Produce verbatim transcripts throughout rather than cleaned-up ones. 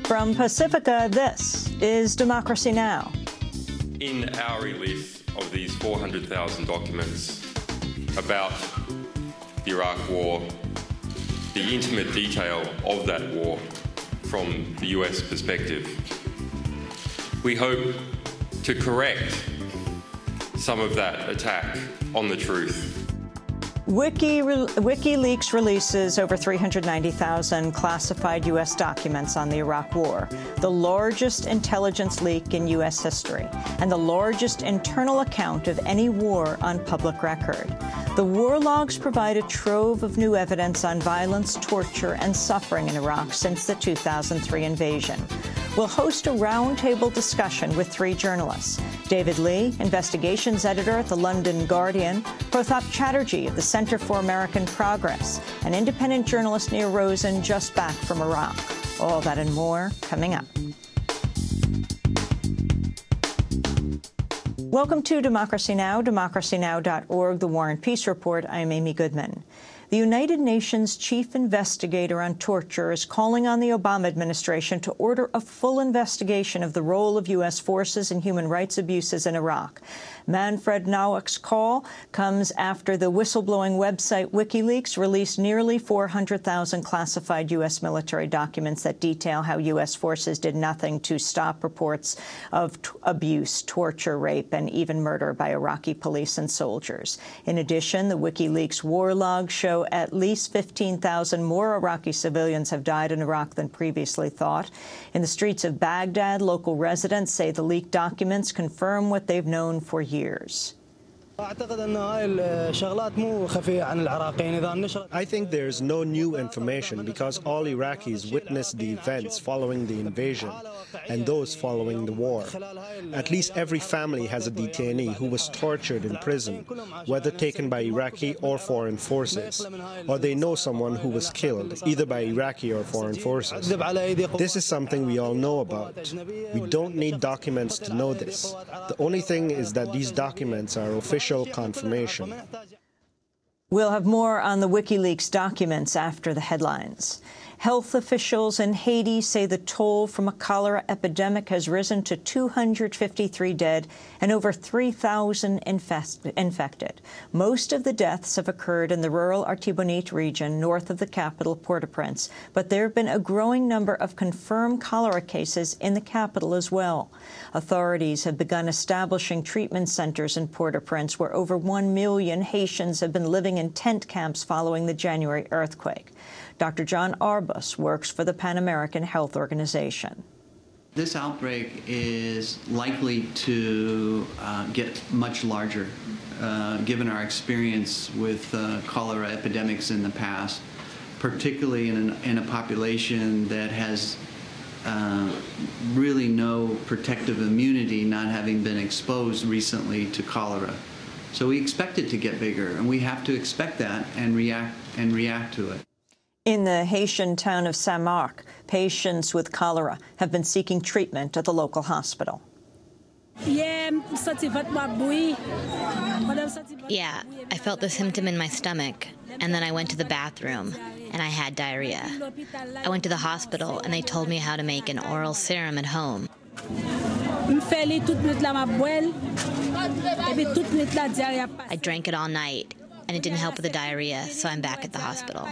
From Pacifica, this is Democracy Now! In our release of these four hundred thousand documents about the Iraq War, the intimate detail of that war from the U S perspective, we hope to correct some of that attack on the truth. Wiki, WikiLeaks releases over three hundred ninety thousand classified U S documents on the Iraq War, the largest intelligence leak in U S history, and the largest internal account of any war on public record. The war logs provide a trove of new evidence on violence, torture, and suffering in Iraq since the two thousand three invasion. We'll host a roundtable discussion with three journalists: David Lee, investigations editor at the London Guardian; Protap Chatterjee of the Center for American Progress; and independent journalist Nir Rosen, just back from Iraq. All that and more coming up. Welcome to Democracy Now!, democracy now dot org, the War and Peace Report. I'm Amy Goodman. The United Nations chief investigator on torture is calling on the Obama administration to order a full investigation of the role of U S forces in human rights abuses in Iraq. Manfred Naueck's call comes after the whistleblowing website WikiLeaks released nearly four hundred thousand classified U S military documents that detail how U S forces did nothing to stop reports of t- abuse, torture, rape, and even murder by Iraqi police and soldiers. In addition, the WikiLeaks war logs show at least fifteen thousand more Iraqi civilians have died in Iraq than previously thought. In the streets of Baghdad, local residents say the leaked documents confirm what they've known for years. I think there's no new information because all Iraqis witnessed the events following the invasion and those following the war. At least every family has a detainee who was tortured in prison, whether taken by Iraqi or foreign forces, or they know someone who was killed, either by Iraqi or foreign forces. This is something we all know about. We don't need documents to know this. The only thing is that these documents are official confirmation. We'll have more on the WikiLeaks documents after the headlines. Health officials in Haiti say the toll from a cholera epidemic has risen to two hundred fifty-three dead and over three thousand infest- infected. Most of the deaths have occurred in the rural Artibonite region north of the capital, Port-au-Prince, but there have been a growing number of confirmed cholera cases in the capital as well. Authorities have begun establishing treatment centers in Port-au-Prince where over one million Haitians have been living in tent camps following the January earthquake. Doctor John Arbus works for the Pan American Health Organization. This outbreak is likely to uh, get much larger, uh, given our experience with uh, cholera epidemics in the past, particularly in, an, in a population that has uh, really no protective immunity, not having been exposed recently to cholera. So we expect it to get bigger, and we have to expect that and react and react to it. In the Haitian town of Saint-Marc, patients with cholera have been seeking treatment at the local hospital. Yeah, I felt the symptom in my stomach, and then I went to the bathroom, and I had diarrhea. I went to the hospital, and they told me how to make an oral serum at home. I drank it all night, and it didn't help with the diarrhea, so I'm back at the hospital.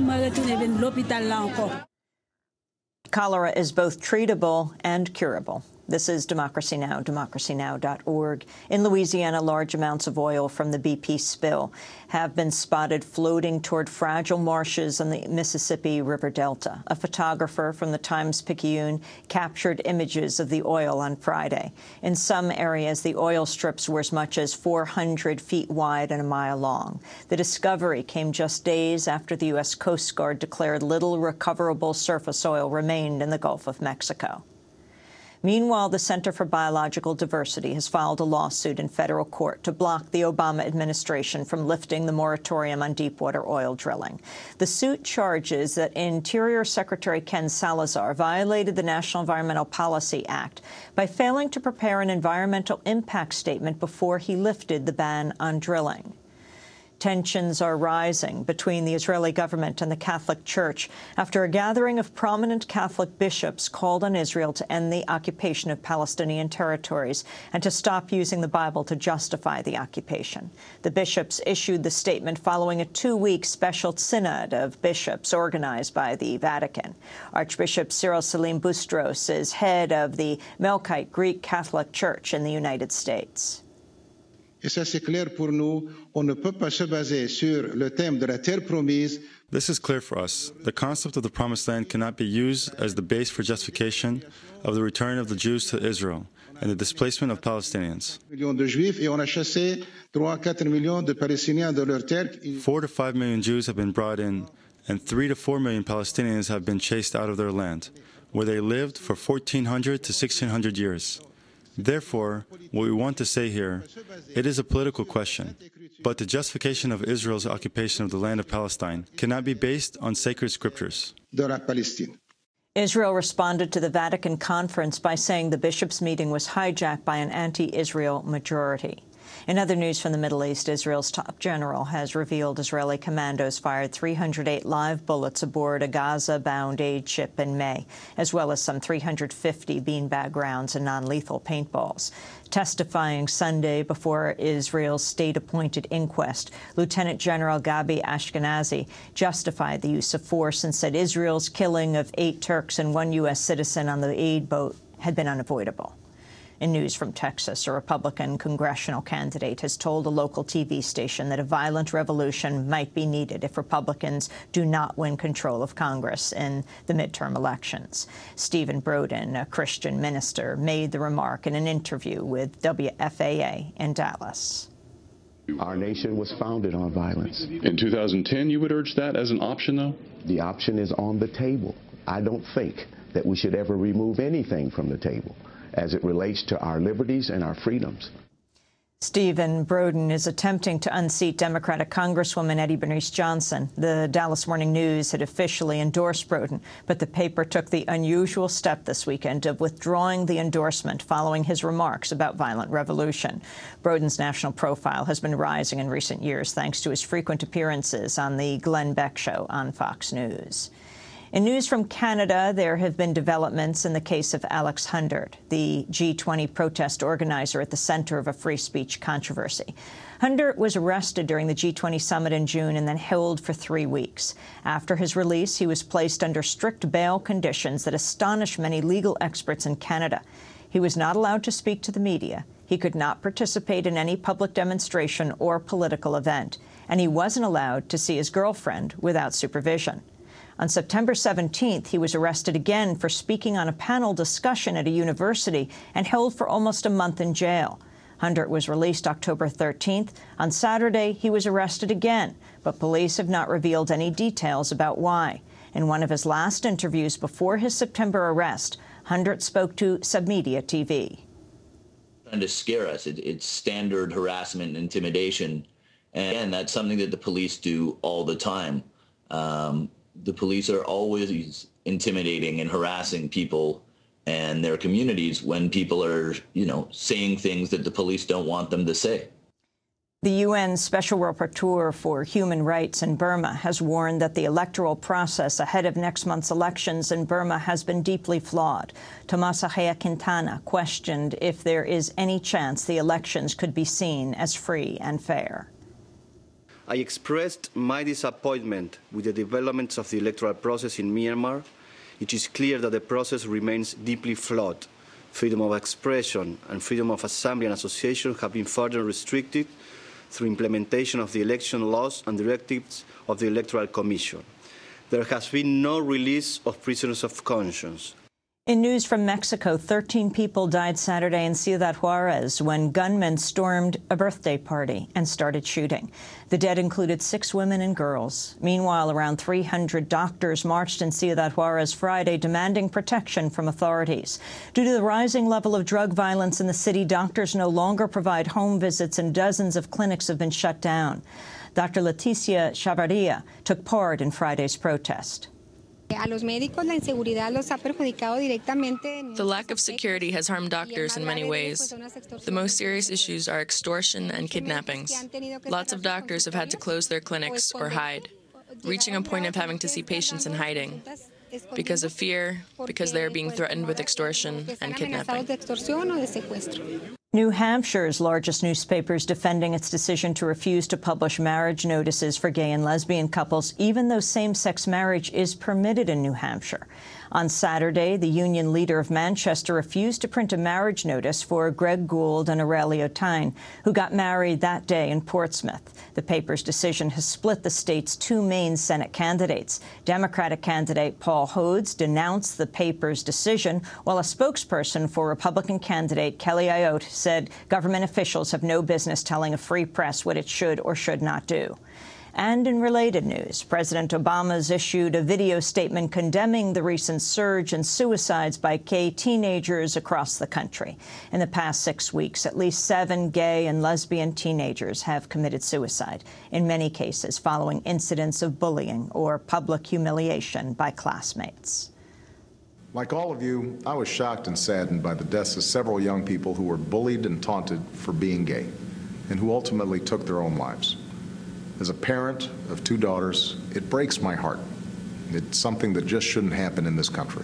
Cholera is both treatable and curable. This is Democracy Now!, democracy now dot org. In Louisiana, large amounts of oil from the B P spill have been spotted floating toward fragile marshes on the Mississippi River Delta. A photographer from the Times-Picayune captured images of the oil on Friday. In some areas, the oil strips were as much as four hundred feet wide and a mile long. The discovery came just days after the U S Coast Guard declared little recoverable surface oil remained in the Gulf of Mexico. Meanwhile, the Center for Biological Diversity has filed a lawsuit in federal court to block the Obama administration from lifting the moratorium on deepwater oil drilling. The suit charges that Interior Secretary Ken Salazar violated the National Environmental Policy Act by failing to prepare an environmental impact statement before he lifted the ban on drilling. Tensions are rising between the Israeli government and the Catholic Church after a gathering of prominent Catholic bishops called on Israel to end the occupation of Palestinian territories and to stop using the Bible to justify the occupation. The bishops issued the statement following a two-week special synod of bishops organized by the Vatican. Archbishop Cyril Salim Bustros is head of the Melkite Greek Catholic Church in the United States. Et ça, c'est clair pour nous. On ne peut pas se baser sur le thème de la terre promise. This is clear for us. The concept of the Promised Land cannot be used as the base for justification of the return of the Jews to Israel and the displacement of Palestinians. Millions de Juifs et on a chassé trois à quatre millions de Palestiniens de leur terre. Four to five million Jews have been brought in, and three to four million Palestinians have been chased out of their land, where they lived for fourteen hundred to sixteen hundred years. Therefore, what we want to say here, it is a political question, but the justification of Israel's occupation of the land of Palestine cannot be based on sacred scriptures. De la Palestine. Israel responded to the Vatican conference by saying the bishops' meeting was hijacked by an anti-Israel majority. In other news from the Middle East, Israel's top general has revealed Israeli commandos fired three hundred eight live bullets aboard a Gaza-bound aid ship in May, as well as some three hundred fifty beanbag rounds and non-lethal paintballs. Testifying Sunday before Israel's state-appointed inquest, Lieutenant General Gabi Ashkenazi justified the use of force and said Israel's killing of eight Turks and one U S citizen on the aid boat had been unavoidable. In news from Texas, a Republican congressional candidate has told a local T V station that a violent revolution might be needed if Republicans do not win control of Congress in the midterm elections. Stephen Brodin, a Christian minister, made the remark in an interview with W F A A in Dallas. Our nation was founded on violence. In two thousand ten, you would urge that as an option, though? The option is on the table. I don't think that we should ever remove anything from the table as it relates to our liberties and our freedoms. Stephen Brodin is attempting to unseat Democratic Congresswoman Eddie Bernice Johnson. The Dallas Morning News had officially endorsed Brodin, but the paper took the unusual step this weekend of withdrawing the endorsement following his remarks about violent revolution. Brodin's national profile has been rising in recent years thanks to his frequent appearances on the Glenn Beck Show on Fox News. In news from Canada, there have been developments in the case of Alex Hundert, the G twenty protest organizer at the center of a free speech controversy. Hundert was arrested during the G twenty summit in June and then held for three weeks. After his release, he was placed under strict bail conditions that astonished many legal experts in Canada. He was not allowed to speak to the media. He could not participate in any public demonstration or political event. And he wasn't allowed to see his girlfriend without supervision. On September seventeenth, he was arrested again for speaking on a panel discussion at a university and held for almost a month in jail. Hundert was released October thirteenth. On Saturday, he was arrested again, but police have not revealed any details about why. In one of his last interviews before his September arrest, Hundert spoke to Submedia T V. Trying to scare us. It, it's standard harassment and intimidation. And that's something that the police do all the time. Um, The police are always intimidating and harassing people and their communities when people are, you know, saying things that the police don't want them to say. The U N Special Rapporteur for Human Rights in Burma has warned that the electoral process ahead of next month's elections in Burma has been deeply flawed. Tomasa Hea Quintana questioned if there is any chance the elections could be seen as free and fair. I expressed my disappointment with the developments of the electoral process in Myanmar. It is clear that the process remains deeply flawed. Freedom of expression and freedom of assembly and association have been further restricted through implementation of the election laws and directives of the Electoral Commission. There has been no release of prisoners of conscience. In news from Mexico, thirteen people died Saturday in Ciudad Juarez when gunmen stormed a birthday party and started shooting. The dead included six women and girls. Meanwhile, around three hundred doctors marched in Ciudad Juarez Friday demanding protection from authorities. Due to the rising level of drug violence in the city, doctors no longer provide home visits and dozens of clinics have been shut down. Doctor Leticia Chavarria took part in Friday's protest. The lack of security has harmed doctors in many ways. The most serious issues are extortion and kidnappings. Lots of doctors have had to close their clinics or hide, reaching a point of having to see patients in hiding because of fear, because they are being threatened with extortion and kidnapping. New Hampshire's largest newspaper is defending its decision to refuse to publish marriage notices for gay and lesbian couples, even though same-sex marriage is permitted in New Hampshire. On Saturday, the union leader of Manchester refused to print a marriage notice for Greg Gould and Aurelio Tyne, who got married that day in Portsmouth. The paper's decision has split the state's two main Senate candidates. Democratic candidate Paul Hodes denounced the paper's decision, while a spokesperson for Republican candidate Kelly Ayotte said government officials have no business telling a free press what it should or should not do. And in related news, President Obama's issued a video statement condemning the recent surge in suicides by gay teenagers across the country. In the past six weeks, at least seven gay and lesbian teenagers have committed suicide, in many cases following incidents of bullying or public humiliation by classmates. Like all of you, I was shocked and saddened by the deaths of several young people who were bullied and taunted for being gay, and who ultimately took their own lives. As a parent of two daughters, it breaks my heart. It's something that just shouldn't happen in this country.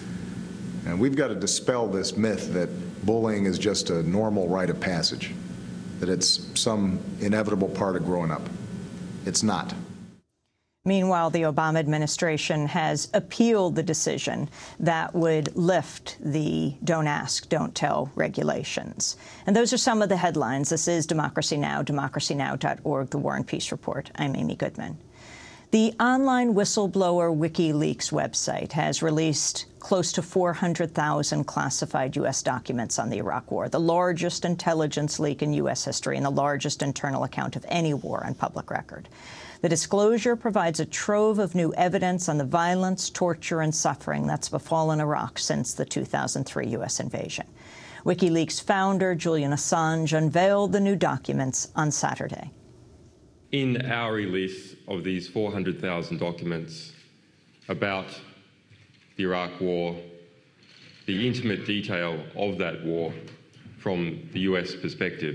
And we've got to dispel this myth that bullying is just a normal rite of passage, that it's some inevitable part of growing up. It's not. Meanwhile, the Obama administration has appealed the decision that would lift the Don't Ask, Don't Tell regulations. And those are some of the headlines. This is Democracy Now!, democracy now dot org, The War and Peace Report. I'm Amy Goodman. The online whistleblower WikiLeaks website has released close to four hundred thousand classified U S documents on the Iraq War, the largest intelligence leak in U S history and the largest internal account of any war on public record. The disclosure provides a trove of new evidence on the violence, torture, and suffering that's befallen Iraq since the two thousand three U S invasion. WikiLeaks founder Julian Assange unveiled the new documents on Saturday. In our release of these four hundred thousand documents about the Iraq War, the intimate detail of that war from the U S perspective,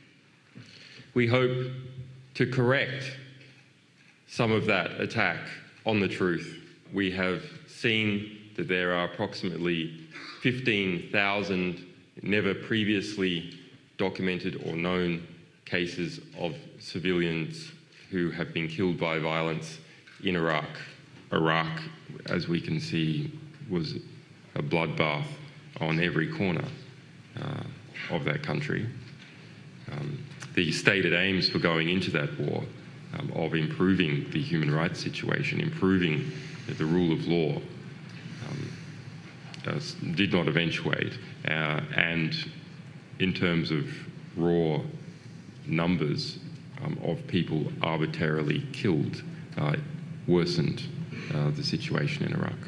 we hope to correct some of that attack on the truth. We have seen that there are approximately fifteen thousand never previously documented or known cases of civilians who have been killed by violence in Iraq. Iraq, as we can see, was a bloodbath on every corner uh, of that country. Um, the stated aims for going into that war Um, of improving the human rights situation, improving the rule of law, um, uh, did not eventuate. Uh, and in terms of raw numbers um, of people arbitrarily killed, uh, worsened uh, the situation in Iraq.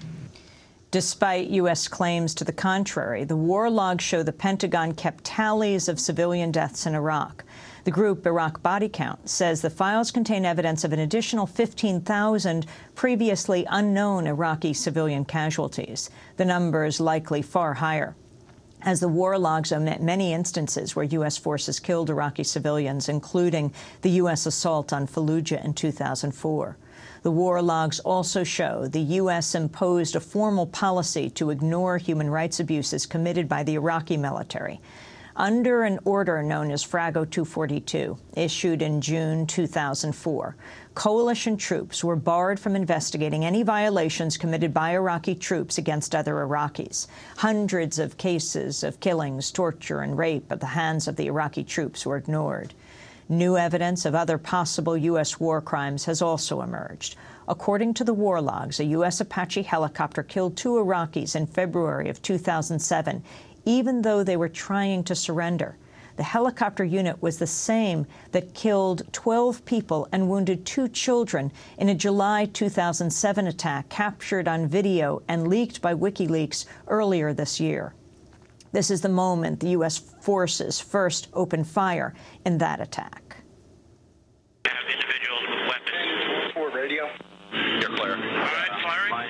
Despite U S claims to the contrary, the war logs show the Pentagon kept tallies of civilian deaths in Iraq. The group, Iraq Body Count, says the files contain evidence of an additional fifteen thousand previously unknown Iraqi civilian casualties. The number is likely far higher, as the war logs omit many instances where U S forces killed Iraqi civilians, including the U S assault on Fallujah in two thousand four. The war logs also show the U S imposed a formal policy to ignore human rights abuses committed by the Iraqi military. Under an order known as Frago two forty-two, issued in June two thousand four, coalition troops were barred from investigating any violations committed by Iraqi troops against other Iraqis. Hundreds of cases of killings, torture, and rape at the hands of the Iraqi troops were ignored. New evidence of other possible U S war crimes has also emerged. According to the war logs, a U S Apache helicopter killed two Iraqis in February of two thousand seven, even though they were trying to surrender. The helicopter unit was the same that killed twelve people and wounded two children in a July two thousand seven attack captured on video and leaked by WikiLeaks earlier this year. This is the moment the U S forces first opened fire in that attack. Have individuals with weapons. For radio. You're clear. All right, firing.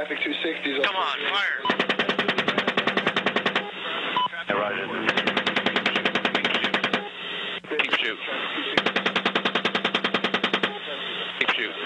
traffic two sixty is Come on, fire. Hey, Roger. Keep shoot. Keep shoot.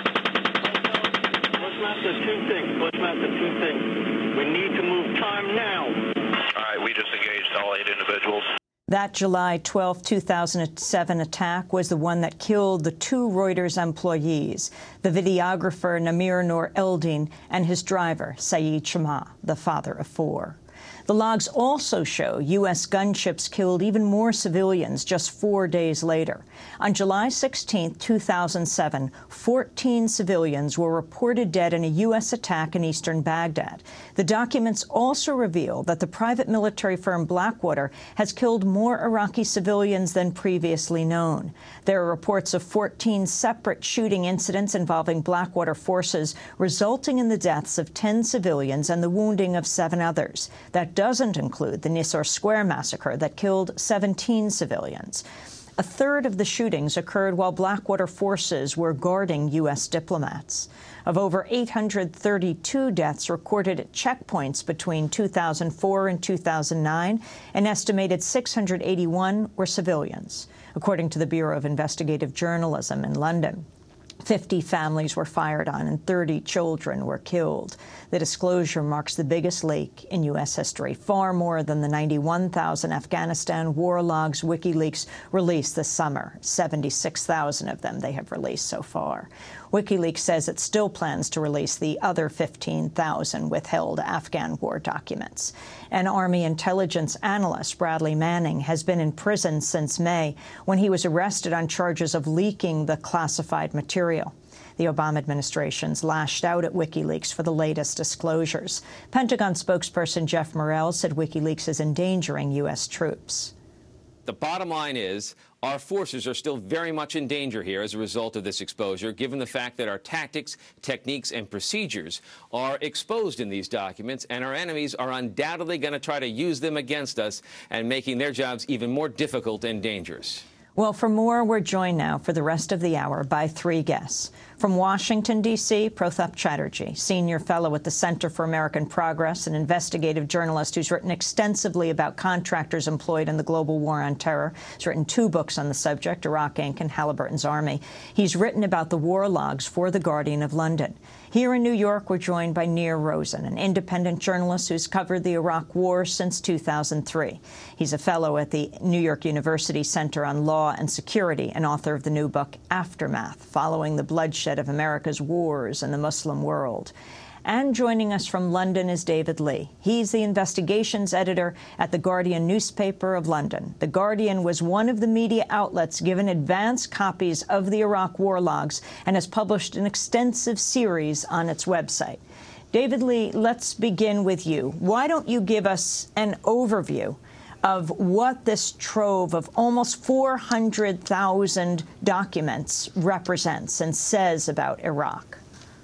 Bushmaster two six, Bushmaster two six. We need to move time now. All right, we just engaged all eight individuals. That July twelfth, two thousand seven attack was the one that killed the two Reuters employees, the videographer Namir Noor Eldin and his driver, Saeed Shama, the father of four. The logs also show U S gunships killed even more civilians just four days later. On July sixteenth, two thousand seven, fourteen civilians were reported dead in a U S attack in eastern Baghdad. The documents also reveal that the private military firm Blackwater has killed more Iraqi civilians than previously known. There are reports of fourteen separate shooting incidents involving Blackwater forces, resulting in the deaths of ten civilians and the wounding of seven others. That doesn't include the Nisour Square massacre that killed seventeen civilians. A third of the shootings occurred while Blackwater forces were guarding U S diplomats. Of over eight hundred thirty-two deaths recorded at checkpoints between two thousand four and two thousand nine, an estimated six hundred eighty-one were civilians, according to the Bureau of Investigative Journalism in London. fifty families were fired on and thirty children were killed. The disclosure marks the biggest leak in U S history, far more than the ninety-one thousand Afghanistan war logs WikiLeaks released this summer. seventy-six thousand of them they have released so far. WikiLeaks says it still plans to release the other fifteen thousand withheld Afghan war documents. An Army intelligence analyst, Bradley Manning, has been in prison since May when he was arrested on charges of leaking the classified material. The Obama administration's lashed out at WikiLeaks for the latest disclosures. Pentagon spokesperson Jeff Morrell said WikiLeaks is endangering U S troops. The bottom line is our forces are still very much in danger here as a result of this exposure, given the fact that our tactics, techniques, and procedures are exposed in these documents, and our enemies are undoubtedly going to try to use them against us and making their jobs even more difficult and dangerous. Well, for more, we're joined now for the rest of the hour by three guests. From Washington, D C, Prothap Chatterjee, senior fellow at the Center for American Progress, an investigative journalist who's written extensively about contractors employed in the global war on terror. He's written two books on the subject, Iraq Incorporated and Halliburton's Army. He's written about the war logs for The Guardian of London. Here in New York, we're joined by Nir Rosen, an independent journalist who's covered the Iraq War since two thousand three. He's a fellow at the New York University Center on Law and Security and author of the new book, Aftermath, Following the Bloodshed of America's Wars in the Muslim World. And joining us from London is David Lee. He's the investigations editor at The Guardian newspaper of London. The Guardian was one of the media outlets given advance copies of the Iraq war logs and has published an extensive series on its website. David Lee, let's begin with you. Why don't you give us an overview of what this trove of almost four hundred thousand documents represents and says about Iraq?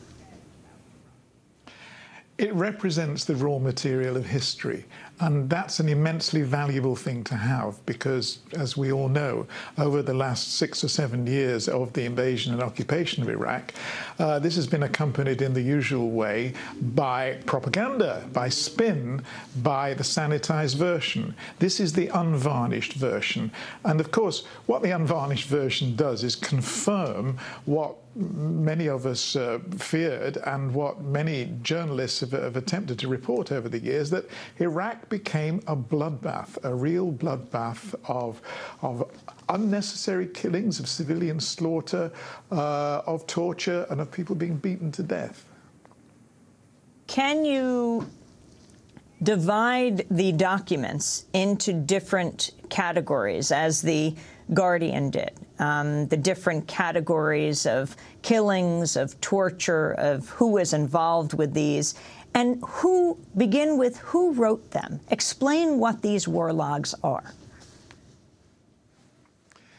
It represents the raw material of history, and that's an immensely valuable thing to have because, as we all know, over the last six or seven years of the invasion and occupation of Iraq, uh, this has been accompanied in the usual way by propaganda, by spin, by the sanitized version. This is the unvarnished version. And of course, what the unvarnished version does is confirm what many of us uh, feared and what many journalists have, have attempted to report over the years, that Iraq became a bloodbath, a real bloodbath of, of unnecessary killings, of civilian slaughter, uh, of torture, and of people being beaten to death. Can you divide the documents into different categories, as the Guardian did? Um, the different categories of killings, of torture, of who was involved with these, and who, begin with who wrote them. Explain what these war logs are.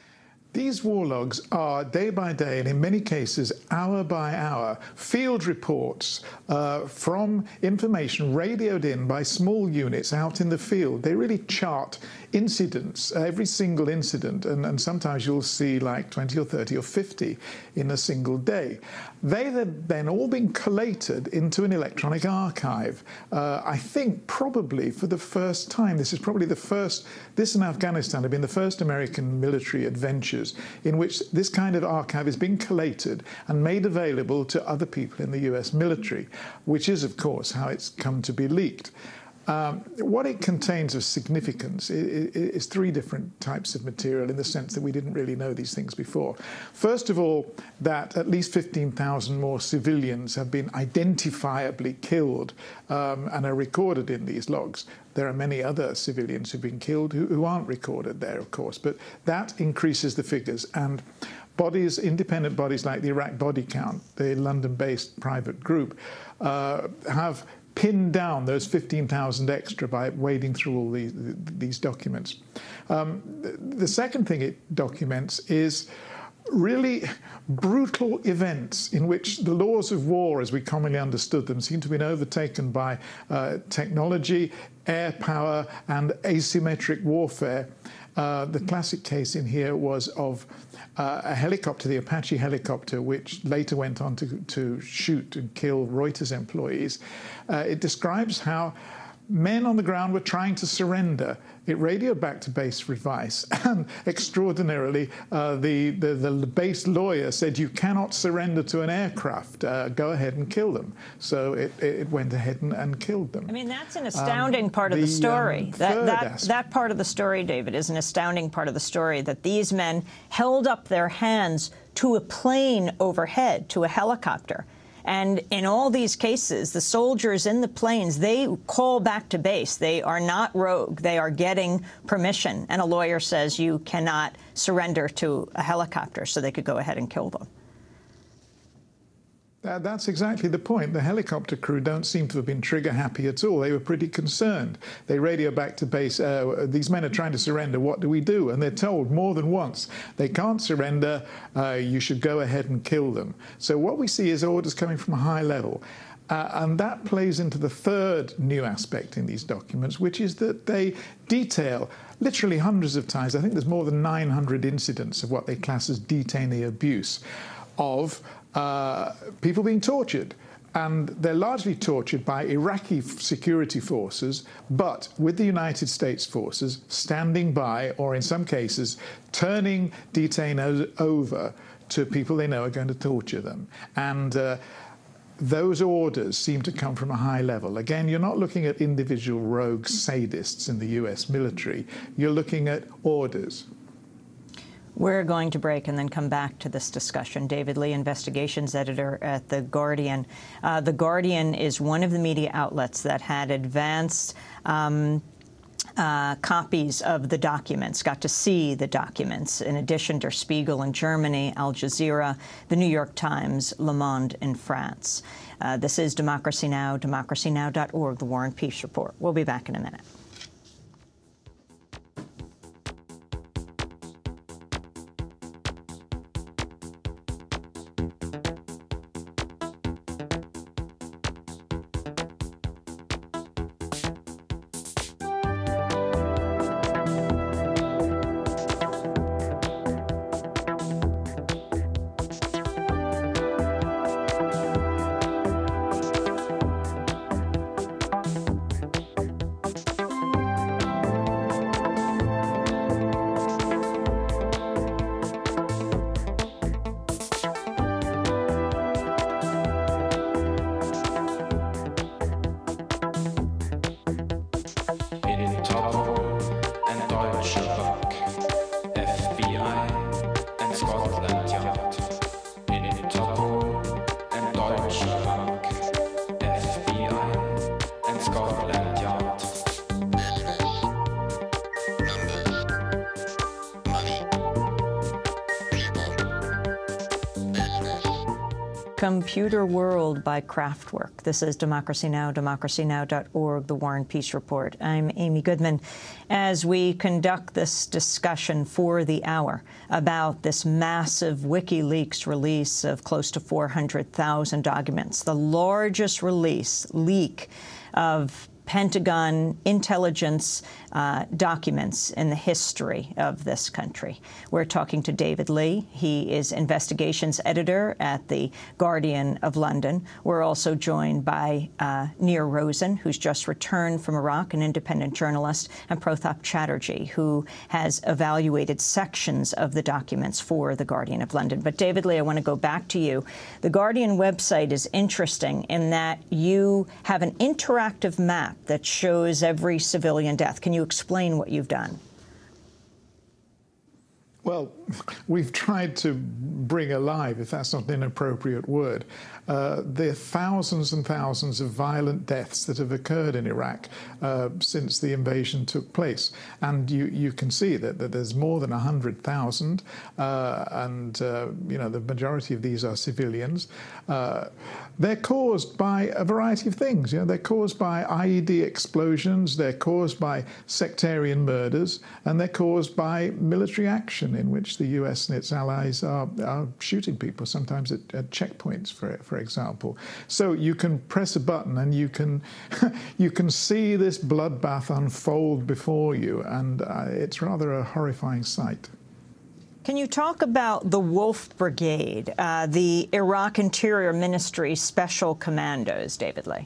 These war logs are day by day, and in many cases hour by hour, field reports uh, from information radioed in by small units out in the field. They really chart incidents, every single incident, and, and sometimes you'll see like twenty or thirty or fifty in a single day. They have then all been collated into an electronic archive. Uh, I think probably for the first time, this is probably the first, this and Afghanistan have been the first American military adventures in which this kind of archive is being collated and made available to other people in the U S military, which is, of course, how it's come to be leaked. Um, what it contains of significance is, is three different types of material in the sense that we didn't really know these things before. First of all, that at least fifteen thousand more civilians have been identifiably killed um, and are recorded in these logs. There are many other civilians who've been killed who, who aren't recorded there, of course, but that increases the figures. And bodies, independent bodies like the Iraq Body Count, the London-based private group, uh, have pinned down those fifteen thousand extra by wading through all these, these documents. Um, the second thing it documents is really brutal events in which the laws of war, as we commonly understood them, seem to have been overtaken by uh, technology, air power, and asymmetric warfare. Uh, the classic case in here was of uh, a helicopter, the Apache helicopter, which later went on to, to shoot and kill Reuters employees. Uh, it describes how men on the ground were trying to surrender. It radioed back to base advice, and extraordinarily, uh, the, the, the base lawyer said, you cannot surrender to an aircraft. Uh, go ahead and kill them. So it, it went ahead and, and killed them. I mean, that's an astounding um, part of the, the story. Um, that, that, aspect. that part of the story, David, is an astounding part of the story, that these men held up their hands to a plane overhead, to a helicopter. And in all these cases, the soldiers in the planes, they call back to base. They are not rogue. They are getting permission. And a lawyer says you cannot surrender to a helicopter, so they could go ahead and kill them. That, that's exactly the point. The helicopter crew don't seem to have been trigger happy at all. They were pretty concerned. They radio back to base, uh, these men are trying to surrender, what do we do? And they're told more than once, they can't surrender, uh, you should go ahead and kill them. So what we see is orders coming from a high level. Uh, and that plays into the third new aspect in these documents, which is that they detail literally hundreds of times, I think there's more than nine hundred incidents of what they class as detainee abuse, of Uh, people being tortured. And they're largely tortured by Iraqi security forces, but with the United States forces standing by, or in some cases, turning detainees over to people they know are going to torture them. And uh, those orders seem to come from a high level. Again, you're not looking at individual rogue sadists in the U S military. You're looking at orders. We're going to break and then come back to this discussion. David Lee, investigations editor at The Guardian. Uh, The Guardian is one of the media outlets that had advanced um, uh, copies of the documents, got to see the documents, in addition to Der Spiegel in Germany, Al Jazeera, The New York Times, Le Monde in France. Uh, this is Democracy Now!, democracy now dot org, The War and Peace Report. We'll be back in a minute. Computer World by Kraftwerk. This is Democracy Now!, democracy now dot org, The War and Peace Report. I'm Amy Goodman. As we conduct this discussion for the hour about this massive WikiLeaks release of close to four hundred thousand documents, the largest release, leak of Pentagon intelligence uh, documents in the history of this country. We're talking to David Lee. He is investigations editor at the Guardian of London. We're also joined by uh, Nir Rosen, who's just returned from Iraq, an independent journalist, and Prothap Chatterjee, who has evaluated sections of the documents for the Guardian of London. But David Lee, I want to go back to you. The Guardian website is interesting in that you have an interactive map that shows every civilian death. Can you explain what you've done? Well, we've tried to bring alive, if that's not an inappropriate word, uh, the thousands and thousands of violent deaths that have occurred in Iraq uh, since the invasion took place. And you, you can see that, that there's more than one hundred thousand, uh, and, uh, you know, the majority of these are civilians. Uh, they're caused by a variety of things. You know, they're caused by I E D explosions, they're caused by sectarian murders, and they're caused by military action in which the U S and its allies are, are shooting people, sometimes at, at checkpoints, for for example. So you can press a button and you can you can see this bloodbath unfold before you, and uh, it's rather a horrifying sight. Can you talk about the Wolf Brigade, uh, the Iraq Interior Ministry Special Commandos, David Lee?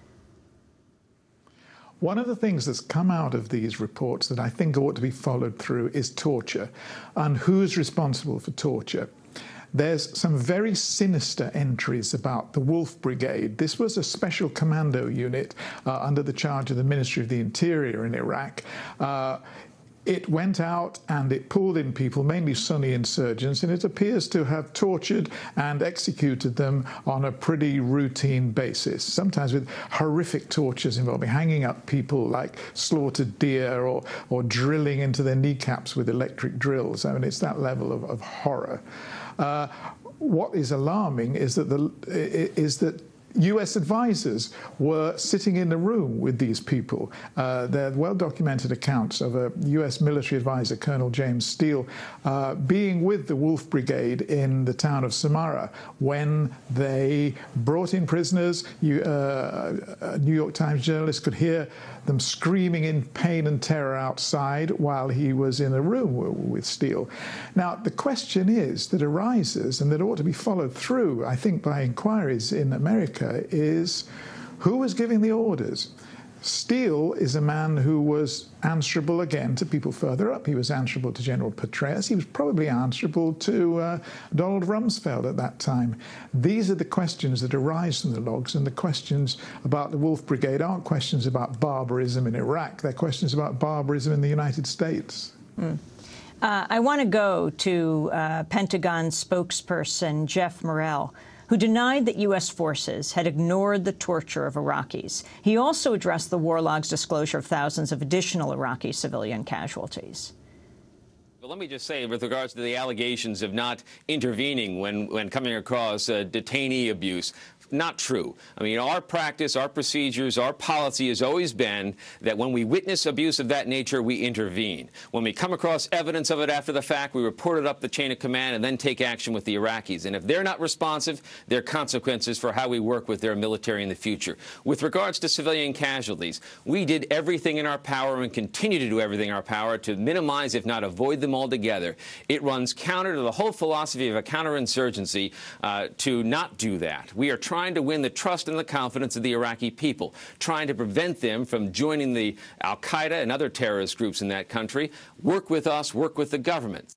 One of the things that's come out of these reports that I think ought to be followed through is torture, and who's responsible for torture. There's some very sinister entries about the Wolf Brigade. This was a special commando unit uh, under the charge of the Ministry of the Interior in Iraq. Uh, It went out and it pulled in people, mainly Sunni insurgents, and it appears to have tortured and executed them on a pretty routine basis, sometimes with horrific tortures involving hanging up people like slaughtered deer, or, or drilling into their kneecaps with electric drills. I mean, it's that level of, of horror. Uh, what is alarming is that the is that U S advisors were sitting in the room with these people. Uh, there are well-documented accounts of a U S military advisor, Colonel James Steele, uh, being with the Wolf Brigade in the town of Samarra when they brought in prisoners. You, uh, a New York Times journalist could hear them screaming in pain and terror outside while he was in a room with Steele. Now, the question is that arises, and that ought to be followed through, I think, by inquiries in America, is who was giving the orders? Steele is a man who was answerable, again, to people further up. He was answerable to General Petraeus. He was probably answerable to uh, Donald Rumsfeld at that time. These are the questions that arise from the logs, and the questions about the Wolf Brigade aren't questions about barbarism in Iraq. They're questions about barbarism in the United States. Mm. Uh, I want to go to uh, Pentagon spokesperson Jeff Morrell, who denied that U S forces had ignored the torture of Iraqis. He also addressed the war logs disclosure of thousands of additional Iraqi civilian casualties. Well, let me just say, with regards to the allegations of not intervening when, when coming across uh, detainee abuse, not true. I mean, our practice, our procedures, our policy has always been that when we witness abuse of that nature, we intervene. When we come across evidence of it after the fact, we report it up the chain of command and then take action with the Iraqis. And if they're not responsive, there are consequences for how we work with their military in the future. With regards to civilian casualties, we did everything in our power and continue to do everything in our power to minimize, if not avoid them altogether. It runs counter to the whole philosophy of a counterinsurgency uh, to not do that. We are trying trying to win the trust and the confidence of the Iraqi people, trying to prevent them from joining the al-Qaeda and other terrorist groups in that country. Work with us, work with the government.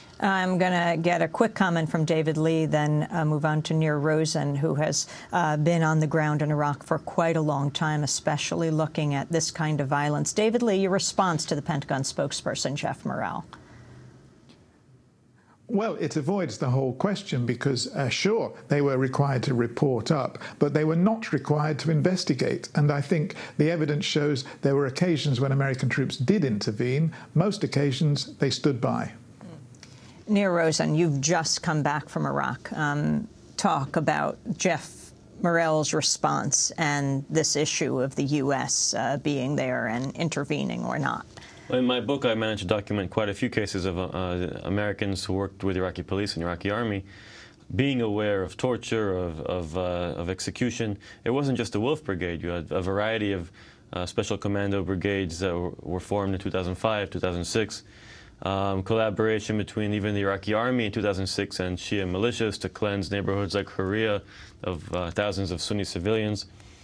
I'm going to get a quick comment from David Lee, then uh, move on to Nir Rosen, who has uh, been on the ground in Iraq for quite a long time, especially looking at this kind of violence. David Lee, your response to the Pentagon spokesperson, Jeff Morrell. Well, it avoids the whole question because, uh, sure, they were required to report up, but they were not required to investigate. And I think the evidence shows there were occasions when American troops did intervene. Most occasions, they stood by. Nir Rosen, you've just come back from Iraq. Um, talk about Jeff Morell's response and this issue of the U S uh, being there and intervening or not? In my book, I managed to document quite a few cases of uh, Americans who worked with Iraqi police and Iraqi army being aware of torture, of, of, uh, of execution. It wasn't just the Wolf Brigade. You had a variety of uh, special commando brigades that were, were formed in two thousand five, two thousand six. Um, collaboration between even the Iraqi army in two thousand six and Shia militias to cleanse neighborhoods like Huria of uh, thousands of Sunni civilians.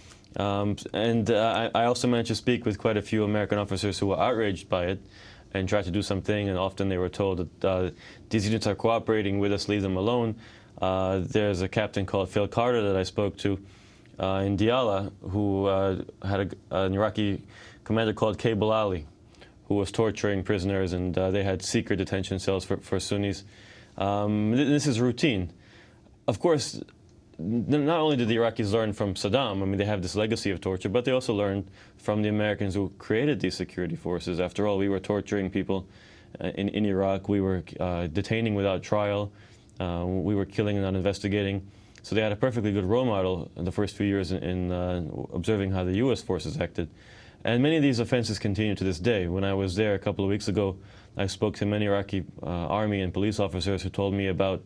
Um, and uh, I, I also managed to speak with quite a few American officers who were outraged by it and tried to do something, and often they were told that uh, these units are cooperating with us, leave them alone. Uh, there's a captain called Phil Carter that I spoke to uh, in Diyala who uh, had a, an Iraqi commander called Cable Ali, who was torturing prisoners, and uh, they had secret detention cells for, for Sunnis. Um, this is routine. Of course, not only did the Iraqis learn from Saddam, I mean, they have this legacy of torture, but they also learned from the Americans who created these security forces. After all, we were torturing people uh, in, in Iraq. We were uh, detaining without trial. Uh, we were killing and not investigating. So they had a perfectly good role model in the first few years in, in uh, observing how the U S forces acted. And many of these offenses continue to this day. When I was there a couple of weeks ago, I spoke to many Iraqi uh, army and police officers who told me about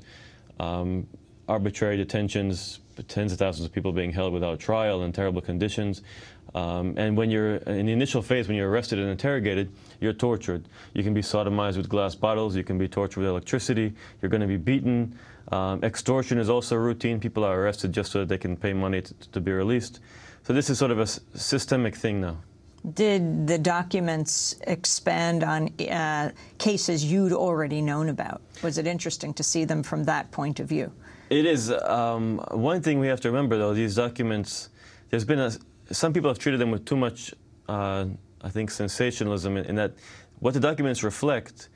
um, arbitrary detentions, tens of thousands of people being held without trial in terrible conditions. Um, and when you're in the initial phase, when you're arrested and interrogated, you're tortured. You can be sodomized with glass bottles. You can be tortured with electricity. You're going to be beaten. Um, extortion is also routine. People are arrested just so that they can pay money to, to be released. So this is sort of a s systemic thing now. Did the documents expand on uh, cases you'd already known about? Was it interesting to see them from that point of view? It is. Um, one thing we have to remember, though, these documents, there's been a, some people have treated them with too much, uh, I think, sensationalism in, in that what the documents reflect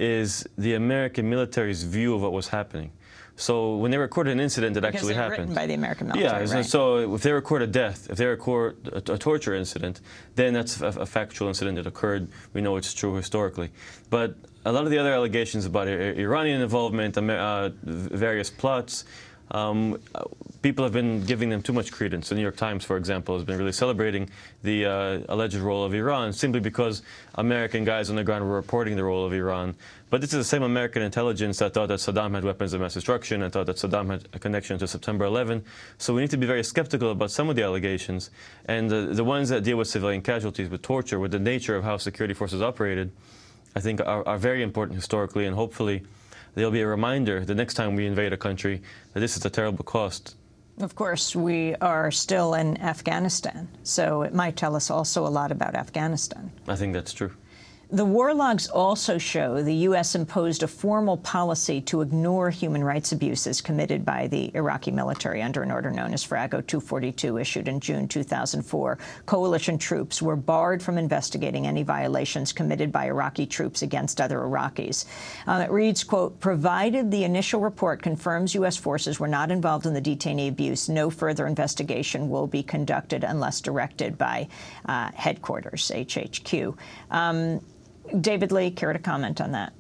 is the American military's view of what was happening. So when they record an incident that because actually they're happened, written by the American military, yeah. right? So if they record a death, if they record a, a torture incident, then that's a, a factual incident that occurred. We know it's true historically. But a lot of the other allegations about Iranian involvement, uh, various plots, um, people have been giving them too much credence. The New York Times, for example, has been really celebrating the uh, alleged role of Iran simply because American guys on the ground were reporting the role of Iran. But this is the same American intelligence that thought that Saddam had weapons of mass destruction and thought that Saddam had a connection to September eleventh. So we need to be very skeptical about some of the allegations. And uh, the ones that deal with civilian casualties, with torture, with the nature of how security forces operated, I think are, are very important historically, and hopefully there'll be a reminder the next time we invade a country that this is a terrible cost. Of course, we are still in Afghanistan, so it might tell us also a lot about Afghanistan. I think that's true. The war logs also show the U S imposed a formal policy to ignore human rights abuses committed by the Iraqi military under an order known as Frago two forty-two, issued in June two thousand four. Coalition troops were barred from investigating any violations committed by Iraqi troops against other Iraqis. Um, it reads, quote, provided the initial report confirms U S forces were not involved in the detainee abuse, no further investigation will be conducted unless directed by uh, headquarters, H H Q. Um, David Lee, care to comment on that?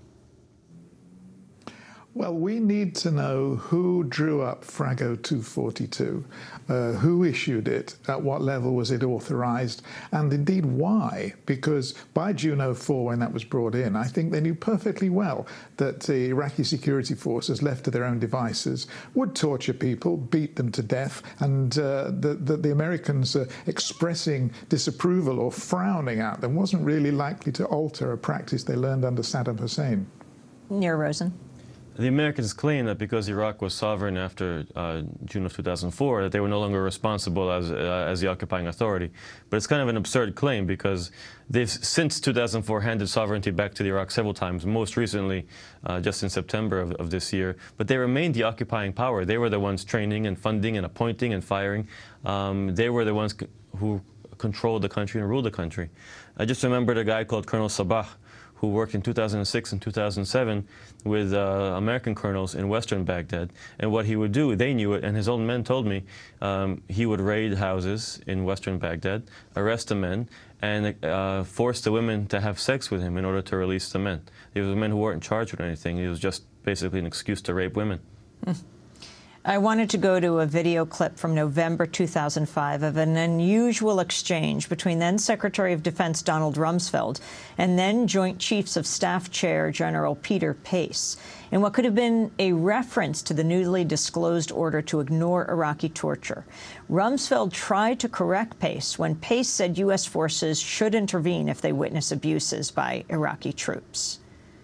Well, we need to know who drew up Frago two forty-two, uh, who issued it, at what level was it authorized, and indeed why. Because by June oh four, when that was brought in, I think they knew perfectly well that the Iraqi security forces, left to their own devices, would torture people, beat them to death, and uh, that the, the Americans uh, expressing disapproval or frowning at them wasn't really likely to alter a practice they learned under Saddam Hussein. Nir Rosen. The Americans claim that because Iraq was sovereign after uh, June of two thousand four, that they were no longer responsible as, uh, as the occupying authority. But it's kind of an absurd claim because they've, since two thousand four, handed sovereignty back to Iraq several times, most recently uh, just in September of, of this year. But they remained the occupying power. They were the ones training and funding and appointing and firing. Um, they were the ones who controlled the country and ruled the country. I just remembered a guy called Colonel Sabah, who worked in two thousand six and two thousand seven with uh, American colonels in western Baghdad. And what he would do, they knew it, and his own men told me, um, he would raid houses in western Baghdad, arrest the men, and uh, force the women to have sex with him in order to release the men. These were men who weren't charged with anything. It was just basically an excuse to rape women. Mm. I wanted to go to a video clip from November two thousand five of an unusual exchange between then Secretary of Defense Donald Rumsfeld and then Joint Chiefs of Staff Chair General Peter Pace, in what could have been a reference to the newly disclosed order to ignore Iraqi torture. Rumsfeld tried to correct Pace when Pace said U S forces should intervene if they witness abuses by Iraqi troops.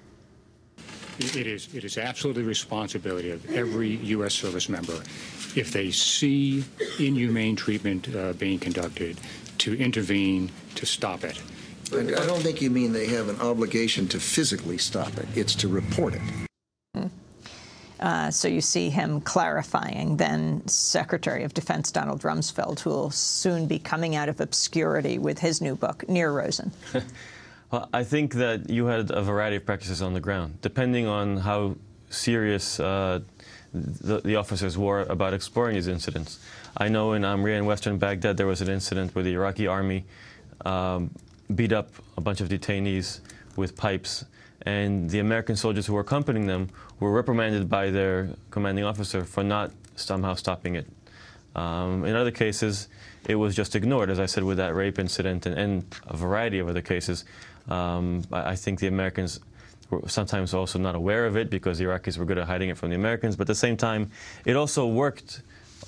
It is, it is absolutely the responsibility of every U S service member, if they see inhumane treatment uh, being conducted, to intervene, to stop it. I don't think you mean they have an obligation to physically stop it. It's to report it. Uh, so you see him clarifying then Secretary of Defense Donald Rumsfeld, who will soon be coming out of obscurity with his new book, Nir Rosen. Well, I think that you had a variety of practices on the ground, depending on how serious uh, the, the officers were about exploring these incidents. I know in Amriya in western Baghdad there was an incident where the Iraqi army um, beat up a bunch of detainees with pipes, and the American soldiers who were accompanying them were reprimanded by their commanding officer for not somehow stopping it. Um, in other cases, it was just ignored, as I said, with that rape incident and, and a variety of other cases. Um, I, I think the Americans were sometimes also not aware of it because the Iraqis were good at hiding it from the Americans. But at the same time, it also worked.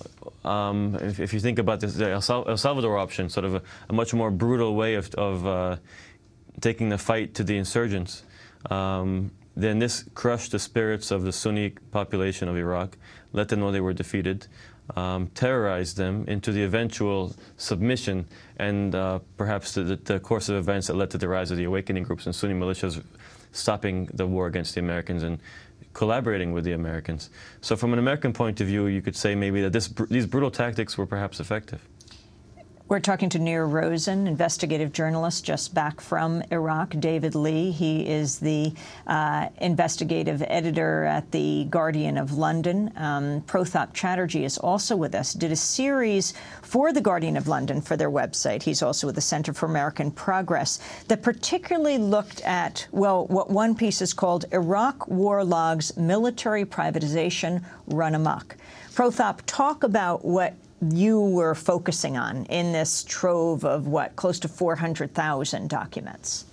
Um, if, if you think about this, the El, Sal El Salvador option, sort of a, a much more brutal way of, of uh, taking the fight to the insurgents, um, then this crushed the spirits of the Sunni population of Iraq, let them know they were defeated, Um, terrorized them into the eventual submission and uh, perhaps the, the course of events that led to the rise of the awakening groups and Sunni militias stopping the war against the Americans and collaborating with the Americans. So from an American point of view, you could say maybe that this, these brutal tactics were perhaps effective. We're talking to Nir Rosen, investigative journalist just back from Iraq. David Lee, he is the uh, investigative editor at the Guardian of London. Um, Prothap Chatterjee is also with us, did a series for the Guardian of London for their website. He's also with the Center for American Progress that particularly looked at, well, what one piece is called Iraq War Logs, Military Privatization Run Amok. Prothap, talk about what you were focusing on in this trove of, what, close to four hundred thousand documents?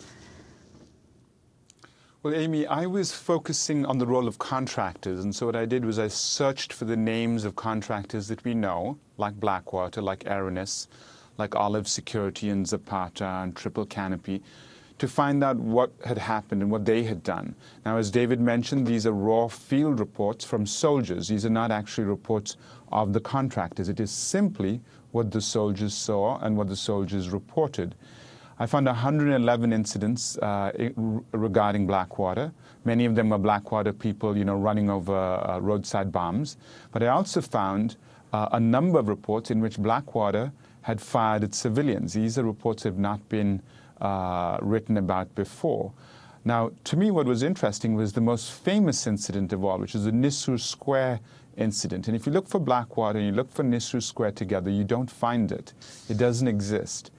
Well, Amy, I was focusing on the role of contractors, and so what I did was I searched for the names of contractors that we know, like Blackwater, like Aranis, like Olive Security and Zapata and Triple Canopy, to find out what had happened and what they had done. Now, as David mentioned, these are raw field reports from soldiers. These are not actually reports of the contractors. It is simply what the soldiers saw and what the soldiers reported. I found one hundred eleven incidents uh, regarding Blackwater. Many of them were Blackwater people, you know, running over uh, roadside bombs. But I also found uh, a number of reports in which Blackwater had fired at civilians. These are reports that have not been Uh, written about before. Now, to me, what was interesting was the most famous incident of all, which is the Nisru Square incident. And if you look for Blackwater and you look for Nisru Square together, you don't find it. It doesn't exist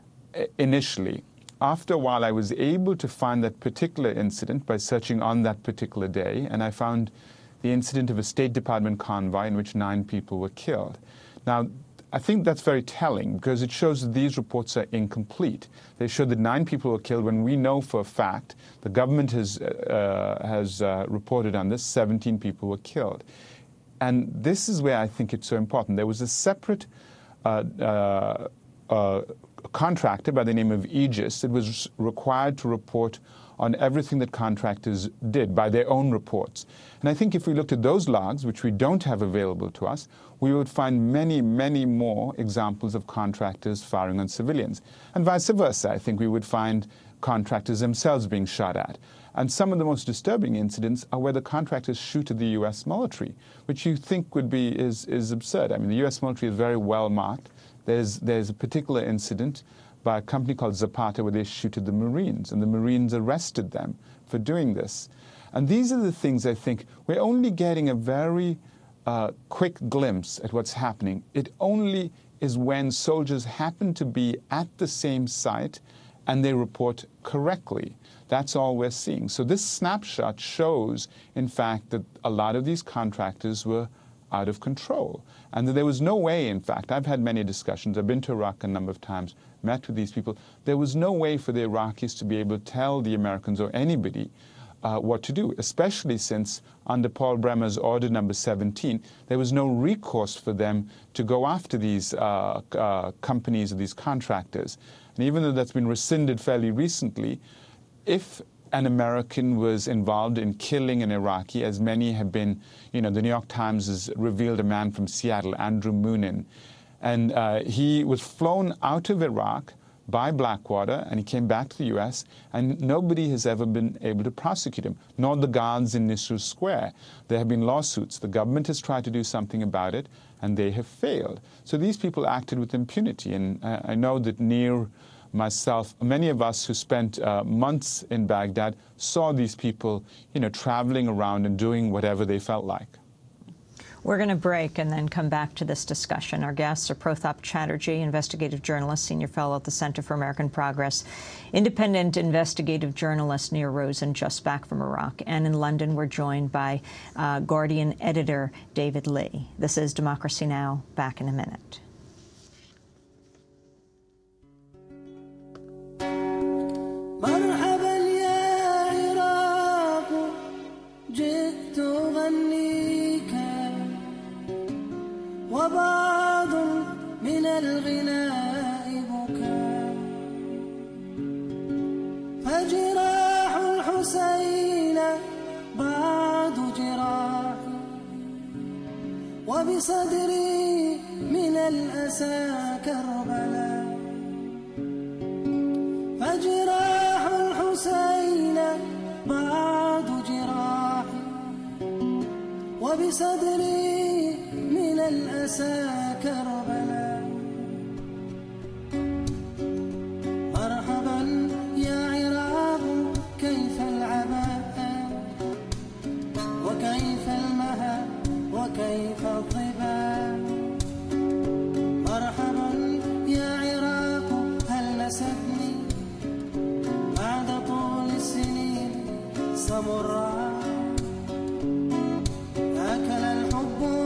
I initially. After a while, I was able to find that particular incident by searching on that particular day, and I found the incident of a State Department convoy in which nine people were killed. Now, I think that's very telling because it shows that these reports are incomplete. They show that nine people were killed when we know for a fact, the government has, uh, has uh, reported on this, seventeen people were killed. And this is where I think it's so important. There was a separate uh, uh, uh, contractor by the name of Aegis that was required to report on everything that contractors did by their own reports. And I think if we looked at those logs, which we don't have available to us, we would find many, many more examples of contractors firing on civilians. And vice versa, I think we would find contractors themselves being shot at. And some of the most disturbing incidents are where the contractors shoot at the U S military, which you think would be is, is absurd. I mean, the U S military is very well marked. There's, there's a particular incident by a company called Zapata where they shoot at the Marines, and the Marines arrested them for doing this. And these are the things I think we're only getting a very uh, quick glimpse at what's happening. It only is when soldiers happen to be at the same site and they report correctly. That's all we're seeing. So this snapshot shows, in fact, that a lot of these contractors were out of control. And that there was no way, in fact, I've had many discussions, I've been to Iraq a number of times, met with these people, there was no way for the Iraqis to be able to tell the Americans or anybody uh, what to do, especially since under Paul Bremer's Order Number seventeen, there was no recourse for them to go after these uh, uh, companies or these contractors. And even though that's been rescinded fairly recently, if an American was involved in killing an Iraqi, as many have been, you know, the New York Times has revealed a man from Seattle, Andrew Moonen, and uh, he was flown out of Iraq by Blackwater, and he came back to the U S, and nobody has ever been able to prosecute him, nor the guards in Nisour Square. There have been lawsuits. The government has tried to do something about it, and they have failed. So these people acted with impunity, and uh, I know that Nir, myself, many of us who spent uh, months in Baghdad saw these people, you know, traveling around and doing whatever they felt like. We're going to break and then come back to this discussion. Our guests are Prothap Chatterjee, investigative journalist, senior fellow at the Center for American Progress, independent investigative journalist Nir Rosen, just back from Iraq. And in London, we're joined by uh, Guardian editor David Lee. This is Democracy Now!, back in a minute. وبعض من الغناء بكاء فجراح الحسين بعد جراح وبصدري من الأسى كربلاء فجراح الحسين بعد جراح وبصدري من الأسى كربلاء مرحبا يا عراق كيف العباء وكيف المها وكيف الظباء مرحبا يا عراق هل نسبني بعد طول السنين سمراء أكل الحب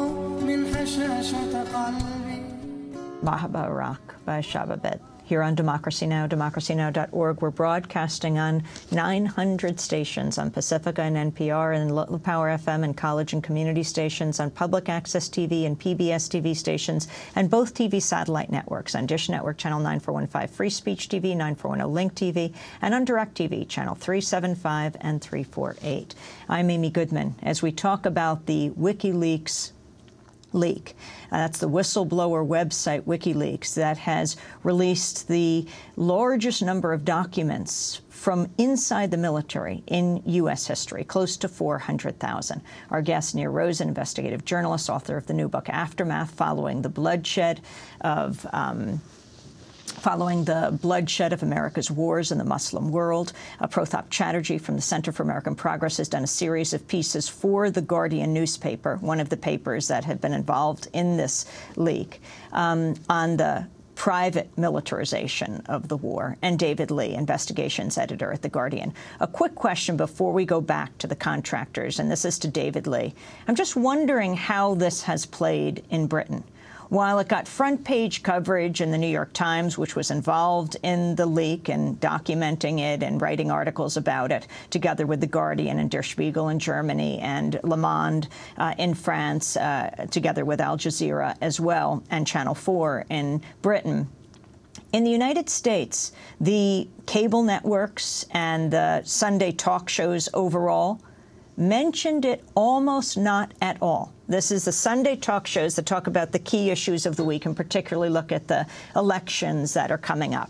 Mahaba Iraq by Shababet. Here on Democracy Now!, democracy now dot org. We're broadcasting on nine hundred stations on Pacifica and N P R and Low Power F M and college and community stations, on public access T V and P B S T V stations, and both T V satellite networks, on Dish Network Channel nine four one five Free Speech T V, nine four one zero Link T V, and on DirecTV Channel three seventy-five and three forty-eight. I'm Amy Goodman. As we talk about the WikiLeaks leak. Uh, that's the whistleblower website, WikiLeaks, that has released the largest number of documents from inside the military in U S history, close to four hundred thousand. Our guest, Nir Rosen, investigative journalist, author of the new book, Aftermath, Following the Bloodshed of... Um, Following the bloodshed of America's wars in the Muslim world. Uh, Prothap Chatterjee from the Center for American Progress has done a series of pieces for The Guardian newspaper, one of the papers that have been involved in this leak, um, on the private militarization of the war, and David Lee, investigations editor at The Guardian. A quick question before we go back to the contractors, and this is to David Lee. I'm just wondering how this has played in Britain. While it got front-page coverage in the New York Times, which was involved in the leak and documenting it and writing articles about it, together with The Guardian and Der Spiegel in Germany and Le Monde uh, in France, uh, together with Al Jazeera as well, and Channel four in Britain. In the United States, the cable networks and the Sunday talk shows overall mentioned it almost not at all. This is the Sunday talk shows that talk about the key issues of the week and particularly look at the elections that are coming up.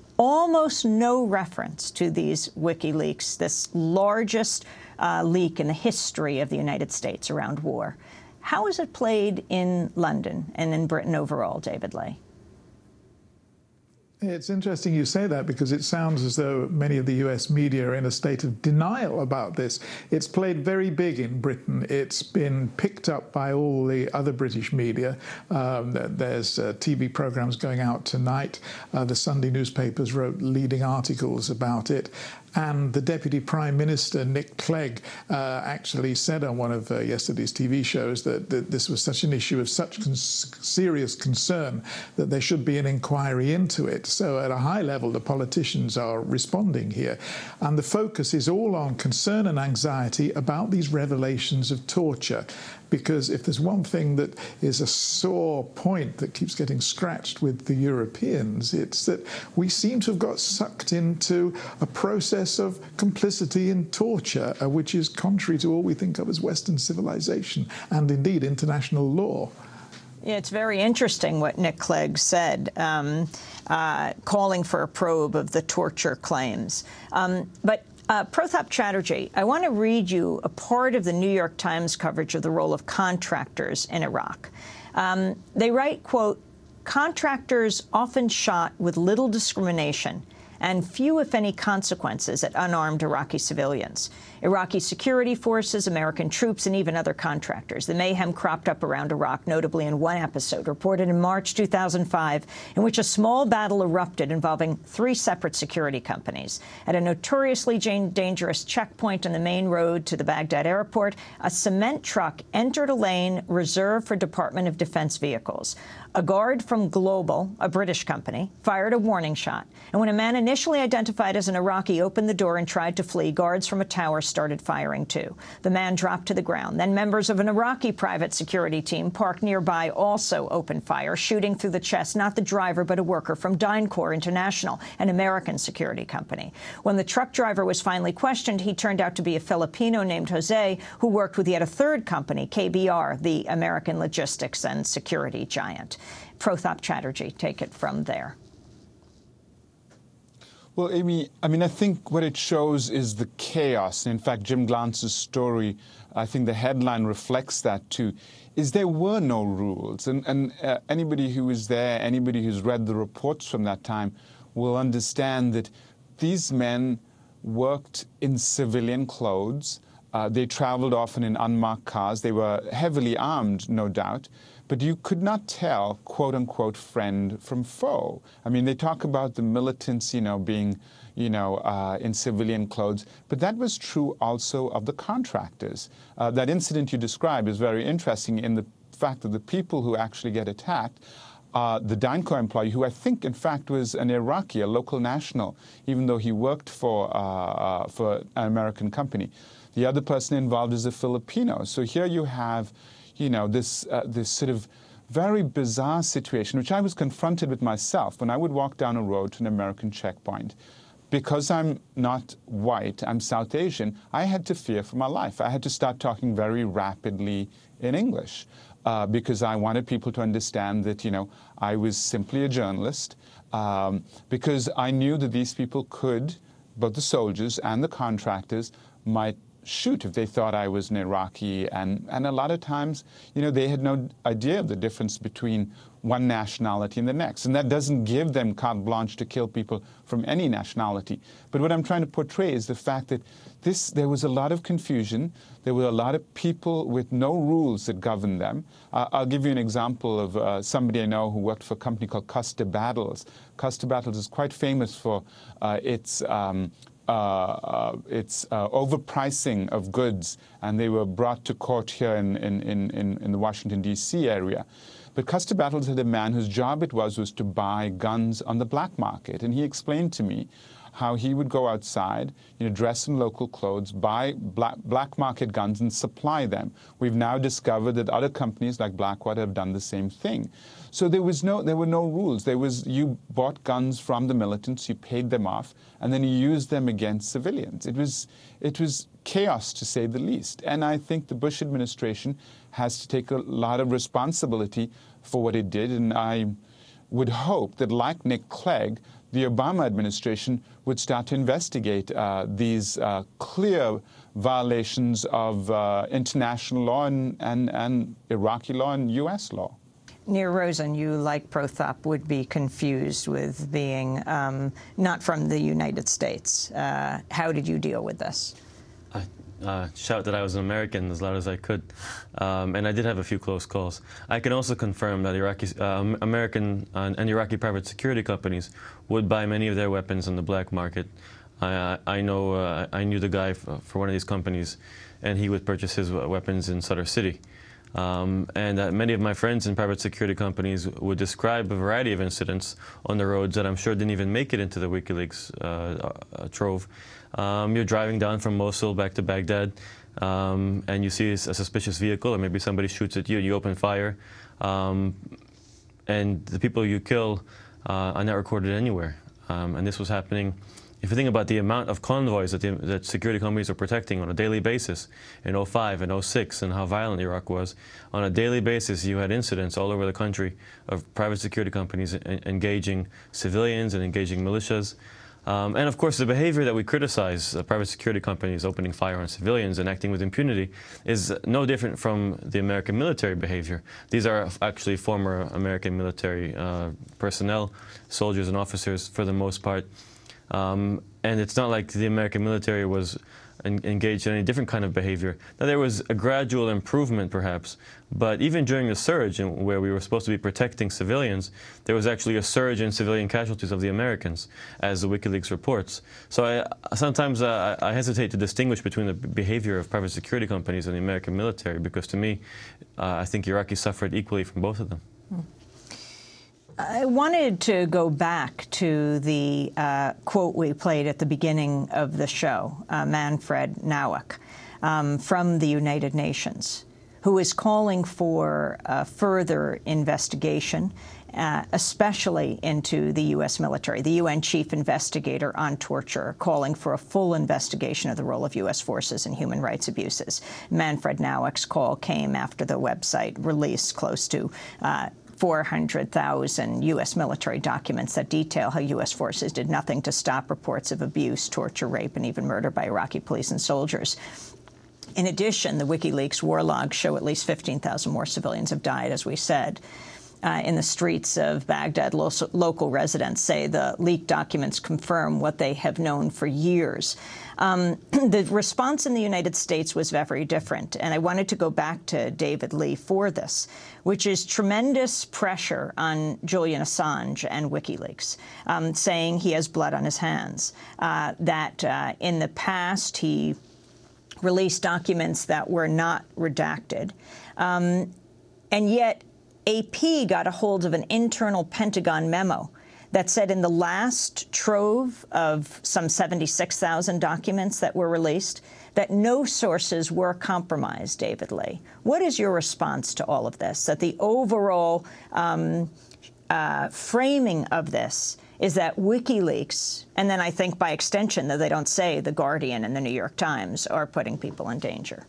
Almost no reference to these WikiLeaks, this largest uh, leak in the history of the United States around war. How is it played in London and in Britain overall, David Lee? It's interesting you say that, because it sounds as though many of the U S media are in a state of denial about this. It's played very big in Britain. It's been picked up by all the other British media. Um, there's uh, T V programs going out tonight. Uh, the Sunday newspapers wrote leading articles about it. And the Deputy Prime Minister, Nick Clegg, uh, actually said on one of uh, yesterday's T V shows that, that this was such an issue of such con serious concern that there should be an inquiry into it. So at a high level, the politicians are responding here. And the focus is all on concern and anxiety about these revelations of torture. Because if there's one thing that is a sore point that keeps getting scratched with the Europeans, it's that we seem to have got sucked into a process of complicity in torture, uh, which is contrary to all we think of as Western civilization and indeed international law. Yeah, it's very interesting what Nick Clegg said, um, uh, calling for a probe of the torture claims. Um, but Uh, Prothap Chatterjee, I want to read you a part of the New York Times coverage of the role of contractors in Iraq. Um, they write, quote, contractors often shot with little discrimination and few, if any, consequences at unarmed Iraqi civilians. Iraqi security forces, American troops, and even other contractors. The mayhem cropped up around Iraq, notably in one episode reported in March two thousand five, in which a small battle erupted involving three separate security companies. At a notoriously dangerous checkpoint on the main road to the Baghdad airport, a cement truck entered a lane reserved for Department of Defense vehicles. A guard from Global, a British company, fired a warning shot. And when a man initially identified as an Iraqi opened the door and tried to flee, guards from a tower started firing too. The man dropped to the ground. Then members of an Iraqi private security team parked nearby also opened fire, shooting through the chest, not the driver, but a worker from DynCorp International, an American security company. When the truck driver was finally questioned, he turned out to be a Filipino named Jose, who worked with yet a third company, K B R, the American logistics and security giant. Prothap Chatterjee, take it from there. Well, Amy, I mean, I think what it shows is the chaos. In fact, Jim Glantz's story, I think the headline reflects that too, is there were no rules. And, and uh, anybody who was there, anybody who's read the reports from that time will understand that these men worked in civilian clothes. Uh, they traveled often in unmarked cars. They were heavily armed, no doubt. But you could not tell, quote-unquote, friend from foe. I mean, they talk about the militants, you know, being, you know, uh, in civilian clothes. But that was true also of the contractors. Uh, that incident you described is very interesting in the fact that the people who actually get attacked, uh, the DynCorp employee, who I think, in fact, was an Iraqi, a local national, even though he worked for, uh, uh, for an American company. The other person involved is a Filipino. So here you have, you know, this, uh, this sort of very bizarre situation, which I was confronted with myself when I would walk down a road to an American checkpoint. Because I'm not white, I'm South Asian, I had to fear for my life. I had to start talking very rapidly in English uh, because I wanted people to understand that, you know, I was simply a journalist um, because I knew that these people could, both the soldiers and the contractors, might shoot if they thought I was an Iraqi, and, and a lot of times, you know, they had no idea of the difference between one nationality and the next. And that doesn't give them carte blanche to kill people from any nationality. But what I'm trying to portray is the fact that this, there was a lot of confusion. There were a lot of people with no rules that governed them. Uh, I'll give you an example of uh, somebody I know who worked for a company called Custer Battles. Custer Battles is quite famous for uh, its um, Uh, uh, it's uh, overpricing of goods, and they were brought to court here in, in, in, in the Washington, D C area. But Custer Battles had a man whose job it was was to buy guns on the black market, and he explained to me how he would go outside, you know, dress in local clothes, buy black, black market guns and supply them. We've now discovered that other companies like Blackwater have done the same thing. So there was no, there were no rules. There was, you bought guns from the militants, you paid them off, and then you used them against civilians. It was, it was chaos, to say the least. And I think the Bush administration has to take a lot of responsibility for what it did. And I would hope that, like Nick Clegg, the Obama administration would start to investigate uh, these uh, clear violations of uh, international law and, and, and Iraqi law and U S law. Nir Rosen, you, like Prothap, would be confused with being um, not from the United States. Uh, how did you deal with this? I uh, shout that I was an American as loud as I could, um, and I did have a few close calls. I can also confirm that Iraqi, uh, American uh, and Iraqi private security companies would buy many of their weapons on the black market. I, I know uh, I knew the guy for one of these companies, and he would purchase his weapons in Sadr City. Um, and uh, many of my friends in private security companies would describe a variety of incidents on the roads that I'm sure didn't even make it into the WikiLeaks uh, uh, trove. Um, you're driving down from Mosul back to Baghdad, um, and you see a suspicious vehicle, or maybe somebody shoots at you, and you open fire, um, and the people you kill uh, are not recorded anywhere. Um, and this was happening. If you think about the amount of convoys that, the, that security companies are protecting on a daily basis in oh five and oh six, and how violent Iraq was, on a daily basis you had incidents all over the country of private security companies en engaging civilians and engaging militias. Um, and of course the behavior that we criticize, uh, private security companies opening fire on civilians and acting with impunity, is no different from the American military behavior. These are actually former American military uh, personnel, soldiers and officers for the most part. Um, and it's not like the American military was en engaged in any different kind of behavior. Now, there was a gradual improvement, perhaps, but even during the surge, in, where we were supposed to be protecting civilians, there was actually a surge in civilian casualties of the Americans, as the WikiLeaks reports. So I, sometimes uh, I hesitate to distinguish between the behavior of private security companies and the American military, because to me, uh, I think Iraqis suffered equally from both of them. Hmm. I wanted to go back to the uh, quote we played at the beginning of the show, uh, Manfred Nauck, um, from the United Nations, who is calling for uh, further investigation, uh, especially into the U S military. The U N chief investigator on torture calling for a full investigation of the role of U S forces in human rights abuses. Manfred Nauck's call came after the website released close to uh, four hundred thousand U S military documents that detail how U S forces did nothing to stop reports of abuse, torture, rape, and even murder by Iraqi police and soldiers. In addition, the WikiLeaks war logs show at least fifteen thousand more civilians have died, as we said. Uh, in the streets of Baghdad, lo local residents say the leaked documents confirm what they have known for years. Um, the response in the United States was very different, and I wanted to go back to David Lee for this, which is tremendous pressure on Julian Assange and WikiLeaks, um, saying he has blood on his hands, uh, that uh, in the past he released documents that were not redacted, um, and yet A P got a hold of an internal Pentagon memo that said in the last trove of some seventy-six thousand documents that were released, that no sources were compromised, David Lee. What is your response to all of this, that the overall um, uh, framing of this is that WikiLeaks, and then I think by extension that they don't say The Guardian and The New York Times, are putting people in danger?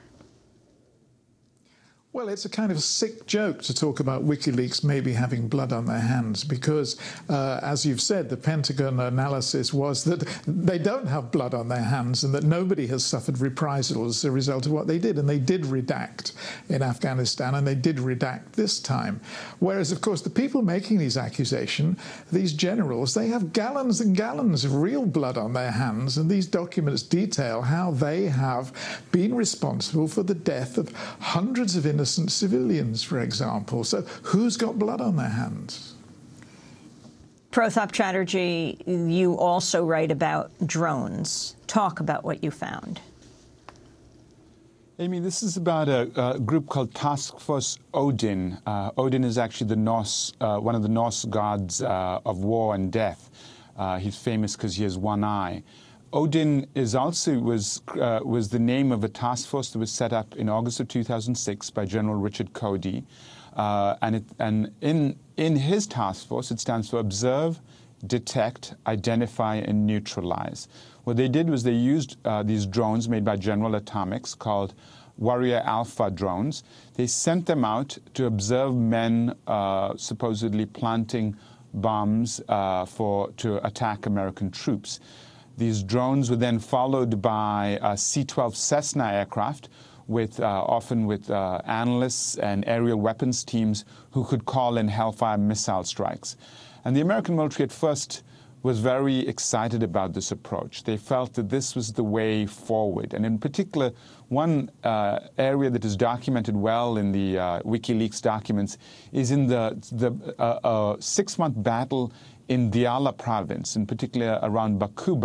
Well, it's a kind of sick joke to talk about WikiLeaks maybe having blood on their hands because, uh, as you've said, the Pentagon analysis was that they don't have blood on their hands and that nobody has suffered reprisals as a result of what they did. And they did redact in Afghanistan, and they did redact this time. Whereas, of course, the people making these accusations, these generals, they have gallons and gallons of real blood on their hands, and these documents detail how they have been responsible for the death of hundreds of innocent civilians, for example. So who's got blood on their hands? Prothap Chatterjee, you also write about drones. Talk about what you found. Amy, this is about a, a group called Task Force Odin. Uh, Odin is actually the Norse, uh, one of the Norse gods uh, of war and death. Uh, he's famous because he has one eye. Odin is also was uh, was the name of a task force that was set up in August of two thousand six by General Richard Cody, uh, and it, and in in his task force it stands for Observe, Detect, Identify, and Neutralize. What they did was they used uh, these drones made by General Atomics called Warrior Alpha drones. They sent them out to observe men uh, supposedly planting bombs uh, for to attack American troops. These drones were then followed by uh, C twelve Cessna aircraft, with uh, often with uh, analysts and aerial weapons teams who could call in Hellfire missile strikes. And the American military at first was very excited about this approach. They felt that this was the way forward. And in particular, one uh, area that is documented well in the uh, WikiLeaks documents is in the, the uh, uh, six-month battle in Diyala province, in particular around Bakuba,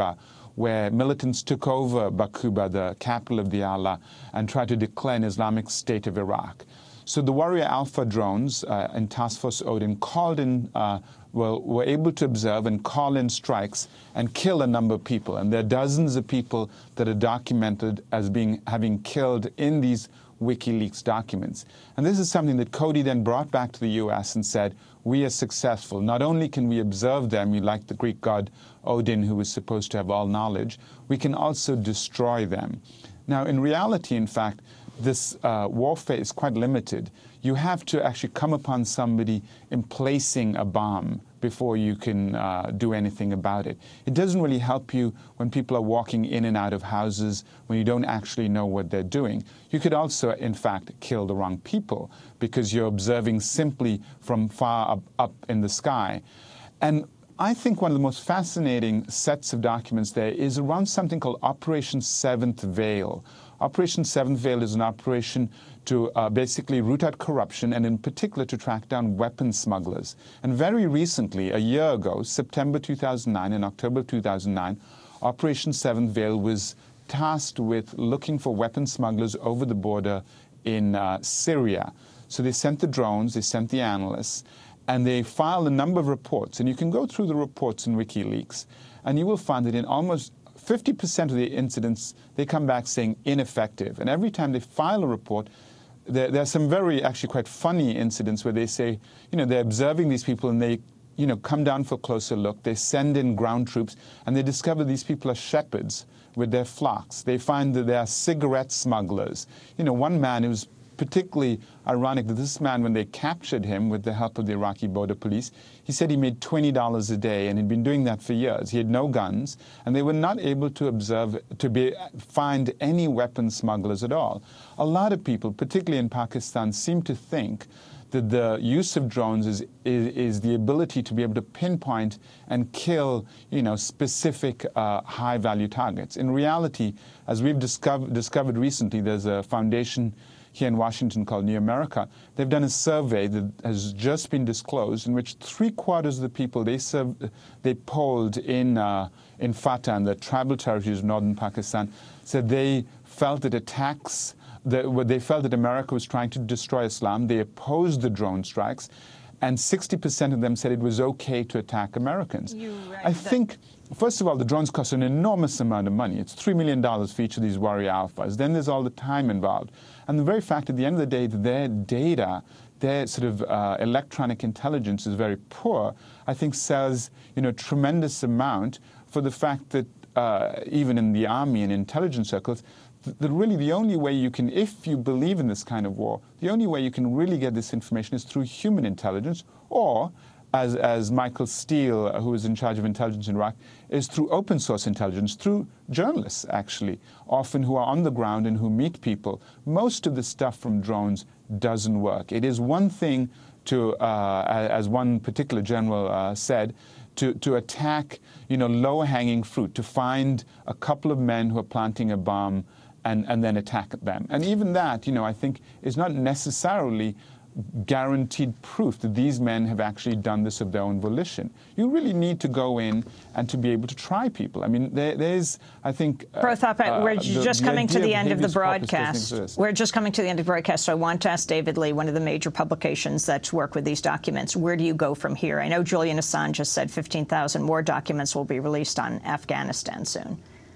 where militants took over Baquba, the capital of the Allah, and tried to declare an Islamic State of Iraq. So the Warrior Alpha drones uh, in Task Force Odin called in, uh, were, were able to observe and call in strikes and kill a number of people. And there are dozens of people that are documented as being having killed in these WikiLeaks documents. And this is something that Cody then brought back to the U S and said, we are successful. Not only can we observe them, you like the Greek god Odin, who was supposed to have all knowledge, we can also destroy them. Now, in reality, in fact, this uh, warfare is quite limited. You have to actually come upon somebody emplacing a bomb before you can uh, do anything about it. It doesn't really help you when people are walking in and out of houses, when you don't actually know what they're doing. You could also, in fact, kill the wrong people because you're observing simply from far up, up in the sky. And I think one of the most fascinating sets of documents there is around something called Operation Seventh Veil. Operation Seventh Veil is an operation to uh, basically root out corruption and in particular to track down weapons smugglers. And very recently, a year ago, September two thousand nine and October two thousand nine, Operation Seventh Veil was tasked with looking for weapons smugglers over the border in uh, Syria. So they sent the drones, they sent the analysts, and they filed a number of reports. And you can go through the reports in WikiLeaks, and you will find that in almost fifty percent of the incidents, they come back saying ineffective. And every time they file a report, there, there are some very actually quite funny incidents where they say, you know, they're observing these people and they, you know, come down for a closer look. They send in ground troops and they discover these people are shepherds with their flocks. They find that they are cigarette smugglers. You know, one man, it was particularly ironic that this man, when they captured him with the help of the Iraqi border police, he said he made twenty dollars a day and he'd been doing that for years. He had no guns and they were not able to observe, to be, find any weapons smugglers at all. A lot of people, particularly in Pakistan, seem to think that the use of drones is, is, is the ability to be able to pinpoint and kill, you know, specific uh, high-value targets. In reality, as we've discover, discovered recently, there's a foundation here in Washington called New America. They've done a survey that has just been disclosed in which three-quarters of the people they served, they polled in, uh, in Fatah and the tribal territories of northern Pakistan said they felt that attacks The, they felt that America was trying to destroy Islam. They opposed the drone strikes, and sixty percent of them said it was okay to attack Americans. You, right, I think, first of all, the drones cost an enormous amount of money. It's three million dollars for each of these Warrior Alphas. Then there's all the time involved. And the very fact at the end of the day that their data, their sort of uh, electronic intelligence is very poor, I think says, you know, tremendous amount for the fact that uh, even in the army and intelligence circles, that really the only way you can, if you believe in this kind of war, the only way you can really get this information is through human intelligence, or, as, as Michael Steele, who is in charge of intelligence in Iraq, is through open source intelligence, through journalists, actually, often who are on the ground and who meet people. Most of the stuff from drones doesn't work. It is one thing to, uh, as one particular general uh, said, To, to attack, you know, low-hanging fruit, to find a couple of men who are planting a bomb and, and then attack them. And even that, you know, I think is not necessarily guaranteed proof that these men have actually done this of their own volition. You really need to go in and to be able to try people. I mean, there, there's, I think... Uh, Prothap, uh, we're the, just the coming to the end of the broadcast. We're just coming to the end of the broadcast, so I want to ask David Lee, one of the major publications that work with these documents, where do you go from here? I know Julian Assange has said fifteen thousand more documents will be released on Afghanistan soon.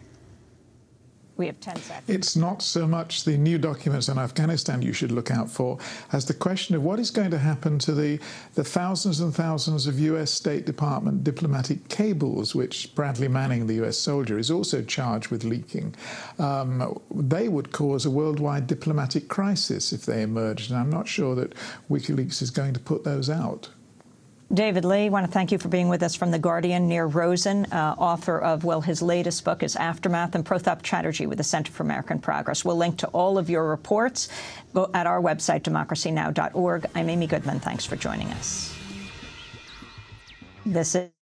We have ten seconds. It's not so much the new documents on Afghanistan you should look out for as the question of what is going to happen to the, the thousands and thousands of U S State Department diplomatic cables, which Bradley Manning, the U S soldier, is also charged with leaking. Um, they would cause a worldwide diplomatic crisis if they emerged, and I'm not sure that WikiLeaks is going to put those out. David Lee, I want to thank you for being with us from The Guardian. Nir Rosen, uh, author of, well, his latest book is Aftermath, and Prothap Chatterjee with the Center for American Progress. We'll link to all of your reports at our website, democracy now dot org. I'm Amy Goodman. Thanks for joining us. This is